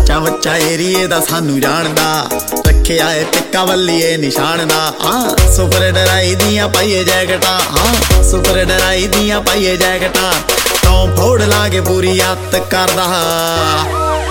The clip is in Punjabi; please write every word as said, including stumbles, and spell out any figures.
ਬੱਚਾ ਬੱਚਾ ਏਰੀਏ ਦਾ ਸਾਨੂੰ ਜਾਣਦਾ, ਰੱਖਿਆ ਏ ਟਿੱਕਾ ਵੱਲੀਏ ਨਿਸ਼ਾਨ ਦਾ। ਹਾਂ ਸੁਪਰ ਡਰਾਈ ਦੀਆਂ ਪਾਈਏ ਜੈਕਟਾਂ, ਹਾਂ ਸੁਪਰ ਡਰਾਈ ਦੀਆਂ ਪਾਈਏ ਜੈਕਟਾਂ। ਤੋਂ ਫੋੜ ਲਾ ਕੇ ਪੂਰੀ ਅੱਤ ਕਰਦਾ